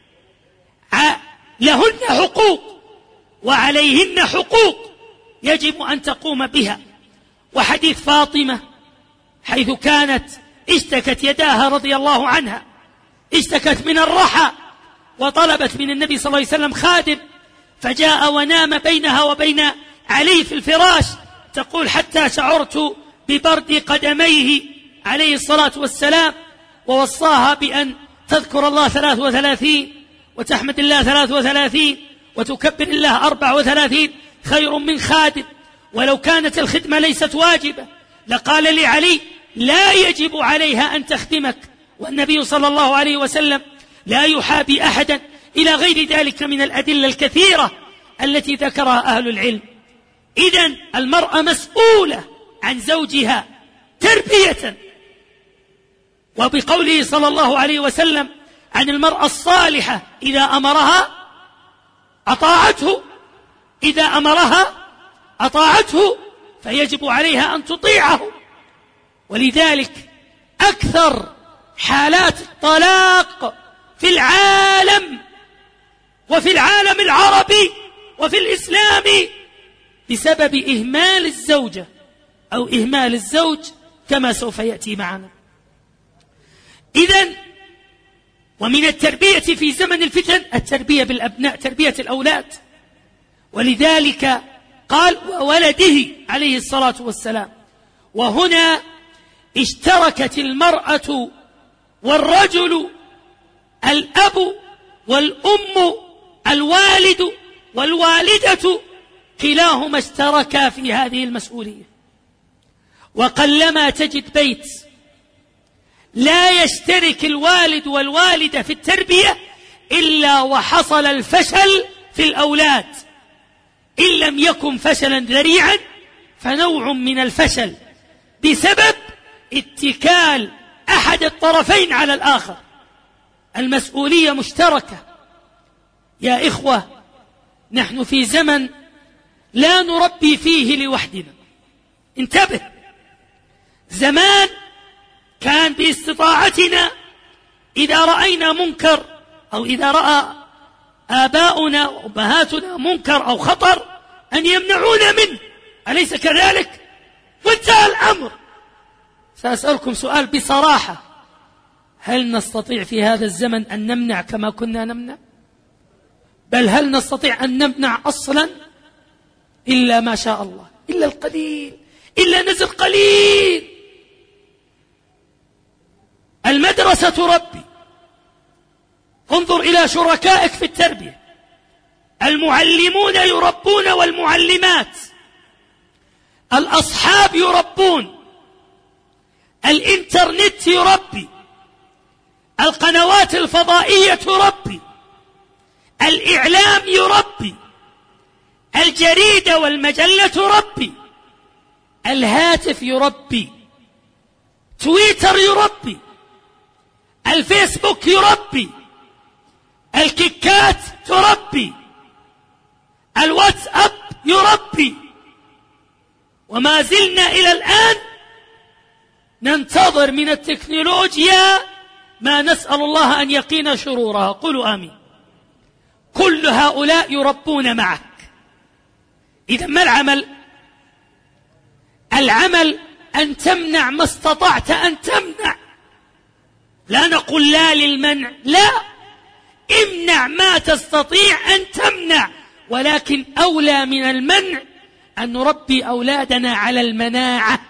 لهن حقوق وعليهن حقوق يجب أن تقوم بها. وحديث فاطمة حيث كانت اشتكت يداها رضي الله عنها، اشتكت من الرحى، وطلبت من النبي صلى الله عليه وسلم خادم، فجاء ونام بينها وبين علي في الفراش، تقول حتى شعرت ببرد قدميه عليه الصلاة والسلام، ووصاها بأن تذكر الله 33 وتحمد الله 33 وتكبر الله 34 خير من خادم. ولو كانت الخدمة ليست واجبة لقال لعلي لا يجب عليها أن تخدمك، والنبي صلى الله عليه وسلم لا يحابي أحدا، إلى غير ذلك من الأدلة الكثيرة التي ذكرها أهل العلم. إذن المرأة مسؤولة عن زوجها تربية، وبقوله صلى الله عليه وسلم عن المرأة الصالحة إذا أمرها أطاعته، إذا أمرها أطاعته، فيجب عليها أن تطيعه. ولذلك أكثر حالات الطلاق في العالم وفي العالم العربي وفي الإسلام بسبب إهمال الزوجة أو إهمال الزوج، كما سوف يأتي معنا. إذن ومن التربية في زمن الفتن التربية بالأبناء، تربية الأولاد. ولذلك قال وولده عليه الصلاة والسلام. وهنا اشتركت المرأة والرجل، الأب والأم، الوالد والوالدة، كلاهما اشتركا في هذه المسؤولية. وقلما تجد بيت لا يشترك الوالد والوالدة في التربية إلا وحصل الفشل في الأولاد، إن لم يكن فشلا ذريعا فنوع من الفشل بسبب اتكال أحد الطرفين على الآخر. المسؤولية مشتركة. يا إخوة، نحن في زمن لا نربي فيه لوحدنا. انتبه، زمان كان باستطاعتنا إذا رأينا منكر أو إذا رأى آباؤنا وأمهاتنا منكر أو خطر أن يمنعونا منه، أليس كذلك؟ وانتهى الأمر. سأسألكم سؤال بصراحة: هل نستطيع في هذا الزمن أن نمنع كما كنا نمنع؟ بل هل نستطيع أن نمنع أصلا؟ إلا ما شاء الله، إلا القليل، إلا نزل قليل. المدرسة تربي، انظر إلى شركائك في التربية، المعلمون يربون والمعلمات، الأصحاب يربون، الإنترنت يربي، القنوات الفضائية تربي، الإعلام يربي، الجريدة والمجلة تربي، الهاتف يربي، تويتر يربي، الفيسبوك يربي، الكيكات تربي، الواتساب يربي. وما زلنا إلى الآن ننتظر من التكنولوجيا ما نسأل الله أن يقينا شرورها. قولوا آمين. كل هؤلاء يربون معك. إذا ما العمل؟ العمل أن تمنع ما استطعت أن تمنع. لا نقول لا للمنع، لا، امنع ما تستطيع أن تمنع، ولكن أولى من المنع أن نربي أولادنا على المناعة.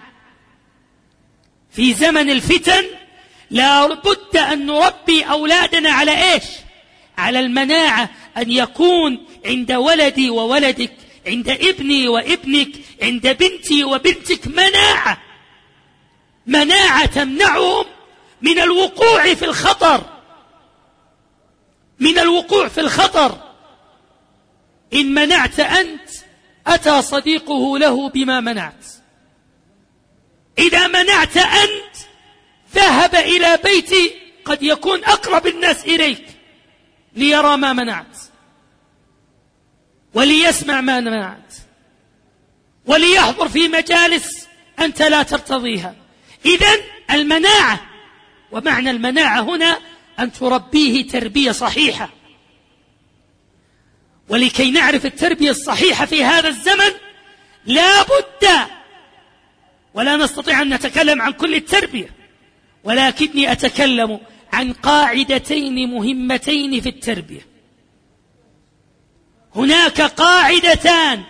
في زمن الفتن لا بد أن نربي أولادنا على إيش؟ على المناعة، أن يكون عند ولدي وولدك، عند ابني وابنك، عند بنتي وبنتك مناعة تمنعهم من الوقوع في الخطر. إن منعت أنت أتى صديقه له بما منعت. إذا منعت أنت ذهب إلى بيت قد يكون أقرب الناس إليك ليرى ما منعت، وليسمع ما منعت، وليحضر في مجالس أنت لا ترتضيها. إذن المناعة، ومعنى المناعة هنا أن تربيه تربية صحيحة. ولكي نعرف التربية الصحيحة في هذا الزمن لا بد، ولا نستطيع أن نتكلم عن كل التربية، ولكني أتكلم عن قاعدتين مهمتين في التربية. هناك قاعدتان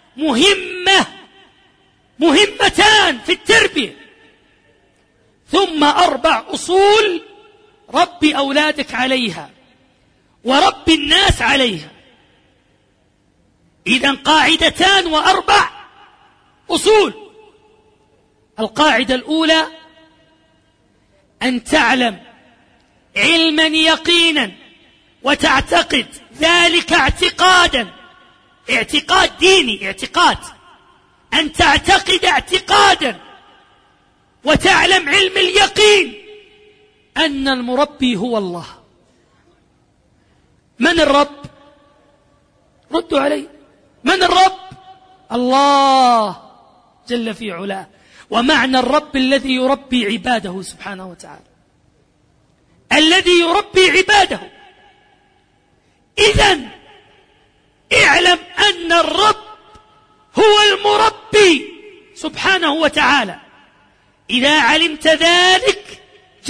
مهمتان في التربية، ثم 4 أصول ربي أولادك عليها وربي الناس عليها. إذن قاعدتان و4 أصول. القاعدة الأولى أن تعلم علما يقينا وتعتقد ذلك اعتقاد ديني، أن تعتقد اعتقادا وتعلم علم اليقين أن المربي هو الله. من الرب؟ ردوا علي. من الرب؟ الله جل في علاه. ومعنى الرب الذي يربي عباده سبحانه وتعالى، الذي يربي عباده. إذن اعلم أن الرب هو المربي سبحانه وتعالى. إذا علمت ذلك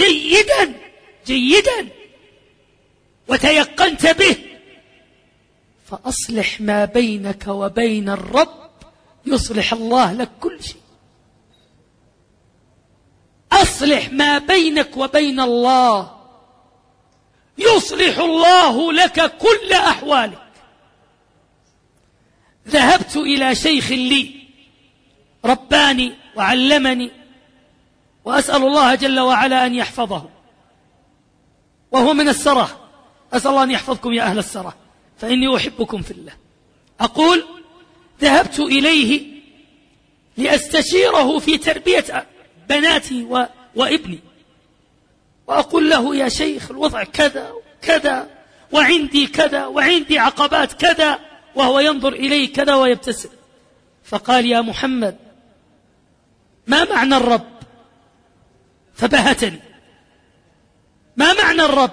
جيدا وتيقنت به، فأصلح ما بينك وبين الرب يصلح الله لك كل شيء. أصلح ما بينك وبين الله يصلح الله لك كل أحوالك. ذهبت إلى شيخ لي رباني وعلمني، وأسأل الله جل وعلا أن يحفظه، وهو من السرة. أسأل الله أن يحفظكم يا أهل السرة، فإني أحبكم في الله. أقول ذهبت إليه لأستشيره في تربية بناتي وابني، وأقول له يا شيخ الوضع كذا وكذا وعندي كذا وعندي عقبات كذا، وهو ينظر إلي كذا ويبتسم. فقال يا محمد ما معنى الرب؟ فبهتني، ما معنى الرب؟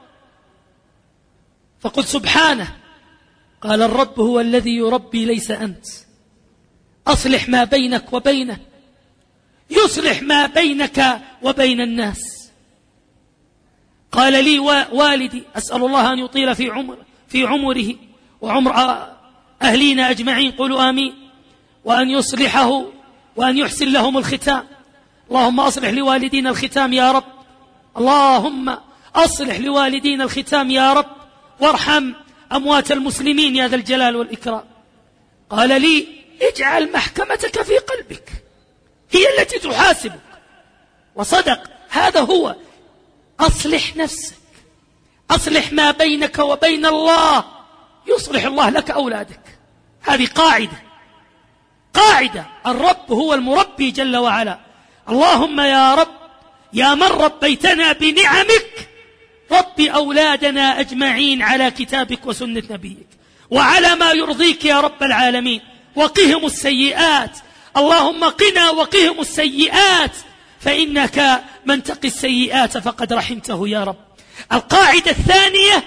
فقلت سبحانه. قال الرب هو الذي يربي ليس أنت. أصلح ما بينك وبينه يصلح ما بينك وبين الناس. قال لي والدي أسأل الله أن يطيل في عمره وعمر أهلينا أجمعين، قولوا آمين، وأن يصلحه وأن يحسن لهم الختام. اللهم أصلح لوالدينا الختام يا رب، اللهم أصلح لوالدينا الختام يا رب، وارحم أموات المسلمين يا ذا الجلال والإكرام. قال لي اجعل محكمتك في قلبك، هي التي تحاسبك. وصدق، هذا هو. أصلح نفسك، أصلح ما بينك وبين الله، يصلح الله لك أولادك. هذه قاعدة. الرب هو المربي جل وعلا. اللهم يا رب يا من ربيتنا بنعمك، ربي أولادنا أجمعين على كتابك وسنة نبيك وعلى ما يرضيك يا رب العالمين، وقهم السيئات. اللهم قنا وقهم السيئات، فإنك من تقي السيئات فقد رحمته يا رب. القاعدة الثانية: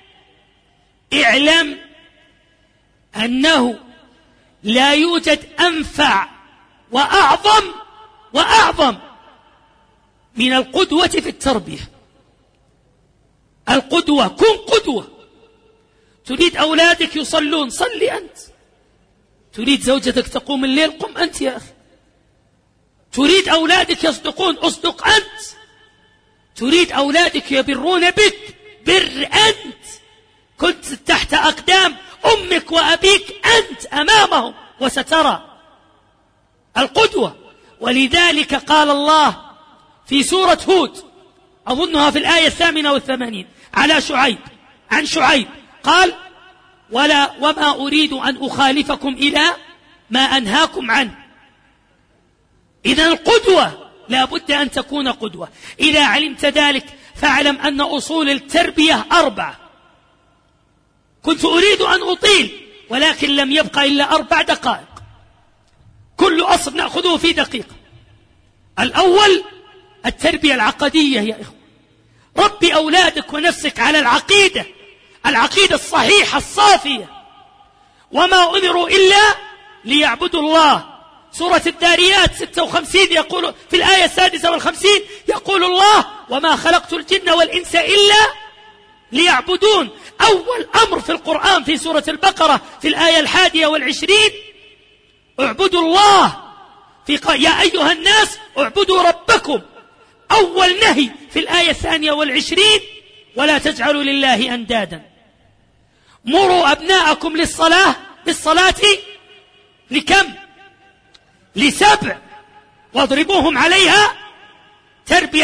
اعلم أنه لا يوجد أنفع وأعظم من القدوة في التربية. القدوة، كن قدوة. تريد أولادك يصلون، صلي أنت. تريد زوجتك تقوم الليل، قم أنت يا أخي. تريد أولادك يصدقون، أصدق أنت. تريد أولادك يبرون بك، بر أنت. كنت تحت أقدام أمك وأبيك، أنت أمامهم وسترى. القدوة. ولذلك قال الله في سورة هود، أظنها في الآية 88 عن شعيب قال: وما أريد أن أخالفكم إلى ما أنهاكم عنه. إذن القدوة لا بد أن تكون قدوة. إذا علمت ذلك فاعلم أن أصول التربية 4. كنت أريد أن أطيل ولكن لم يبقى إلا 4 دقائق، كل أصل نأخذه في دقيقة. الأول التربية العقدية يا إخوة. ربي أولادك ونفسك على العقيدة الصحيحة الصافية. وما أمروا إلا ليعبدوا الله. سورة الذاريات 56 يقول في الآية 56 يقول الله: وما خلقت الجن والإنس إلا ليعبدون. أول أمر في القرآن في سورة البقرة في الآية 21 اعبدوا الله. يا أيها الناس اعبدوا ربكم. أول نهي في الآية 22 ولا تجعلوا لله أندادا. مروا أبناءكم بالصلاة لكم؟ ل7 واضربوهم عليها. تربية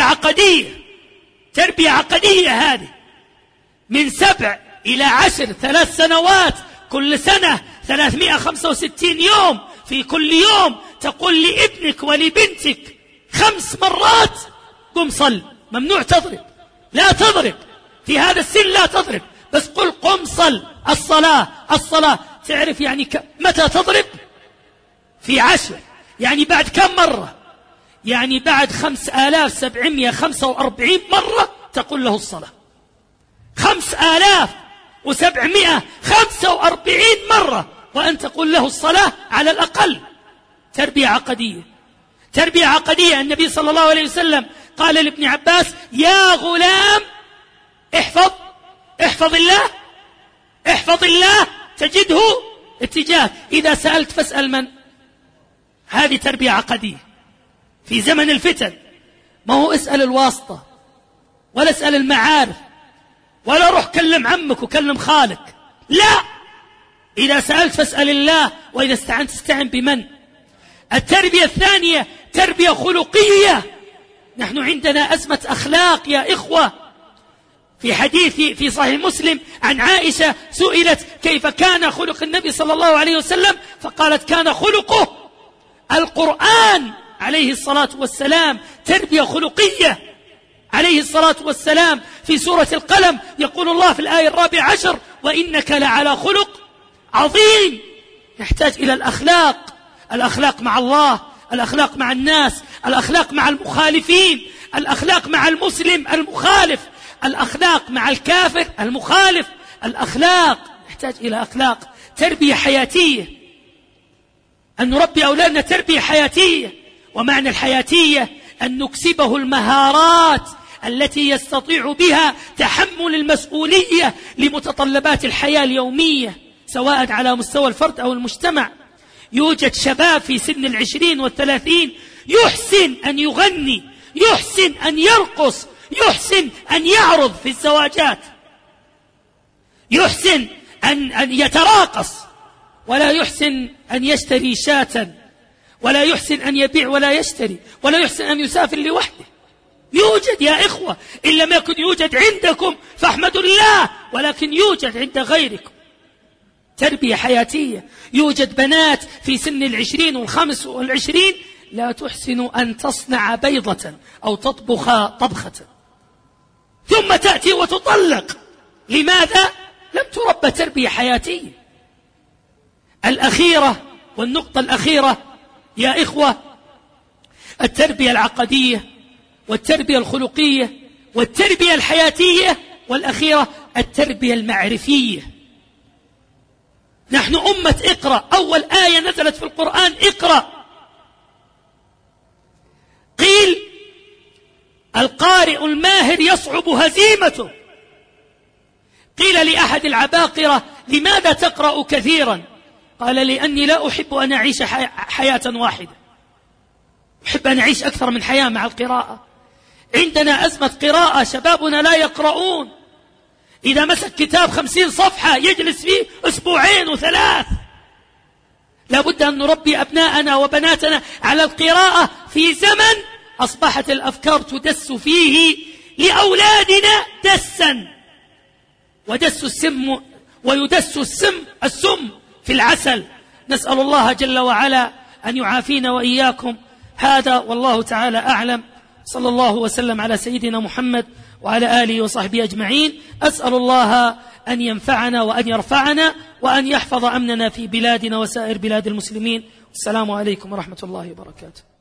عقدية هذه. من 7 إلى 10 3 سنوات، كل سنة 365 يوم، في كل يوم تقول لابنك ولبنتك 5 مرات: قم صل. ممنوع تضرب، لا تضرب في هذا السن، لا تضرب، بس قل قم صل. الصلاة. تعرف يعني متى تضرب؟ في 10. يعني بعد كم مرة؟ يعني بعد 5745 مرة تقول له الصلاة. 5745 مرة وأن تقول له الصلاة على الأقل. تربية عقدية. النبي صلى الله عليه وسلم قال لابن عباس: يا غلام احفظ الله تجده اتجاه. إذا سألت فاسأل من. هذه تربية عقدية في زمن الفتن. ما هو اسأل الواسطة ولا اسأل المعارف ولا روح كلم عمك وكلم خالك، لا. إذا سألت فاسأل الله، وإذا استعنت استعن بمن. التربية الثانية تربية خلقية. نحن عندنا أزمة أخلاق يا إخوة. في حديث في صحيح مسلم عن عائشة سئلت كيف كان خلق النبي صلى الله عليه وسلم، فقالت: كان خلقه القرآن عليه الصلاة والسلام. تربية خلقية. عليه الصلاة والسلام في سورة القلم يقول الله في الآية 14: وإنك لعلى خلق عظيم. نحتاج إلى الأخلاق مع الله، الأخلاق مع الناس، الأخلاق مع المخالفين، الأخلاق مع المسلم المخالف، الأخلاق مع الكافر المخالف. الأخلاق نحتاج إلى أخلاق، تربية حياتية، أن نربي أولادنا تربية حياتية. ومعنى الحياتية أن نكسبه المهارات التي يستطيع بها تحمل المسؤولية لمتطلبات الحياة اليومية، سواء على مستوى الفرد أو المجتمع. يوجد شباب في سن 20 و30 يحسن أن يغني، يحسن أن يرقص، يحسن أن يعرض في الزواجات، يحسن أن يتراقص، ولا يحسن أن يشتري شاة، ولا يحسن أن يبيع ولا يشتري، ولا يحسن أن يسافر لوحده. يوجد يا إخوة، إن لم يكن يوجد عندكم فاحمدوا الله، ولكن يوجد عند غيركم. تربية حياتية. يوجد بنات في سن 20 و25 لا تحسن أن تصنع بيضة أو تطبخ طبخة، ثم تأتي وتطلق. لماذا؟ لم تربى تربية حياتية. الأخيرة والنقطة الأخيرة يا إخوة، التربية العقدية والتربية الخلقية والتربية الحياتية، والأخيرة التربية المعرفية. نحن أمة اقرأ، أول آية نزلت في القرآن اقرأ. قيل القارئ الماهر يصعب هزيمته. قيل لأحد العباقرة: لماذا تقرأ كثيرا؟ قال: لأني لا أحب أن أعيش حياة واحدة، أحب أن أعيش أكثر من حياة مع القراءة. عندنا أزمة قراءة، شبابنا لا يقرؤون. إذا مسك كتاب 50 صفحة يجلس فيه 2 و3. لابد أن نربي أبناءنا وبناتنا على القراءة في زمن أصبحت الأفكار تدس فيه لأولادنا دسا، ودس السم ويدس السم في العسل. نسأل الله جل وعلا أن يعافينا وإياكم. هذا والله تعالى أعلم. صلى الله وسلم على سيدنا محمد وعلى آله وصحبه أجمعين. أسأل الله أن ينفعنا وأن يرفعنا وأن يحفظ أمننا في بلادنا وسائر بلاد المسلمين. السلام عليكم ورحمة الله وبركاته.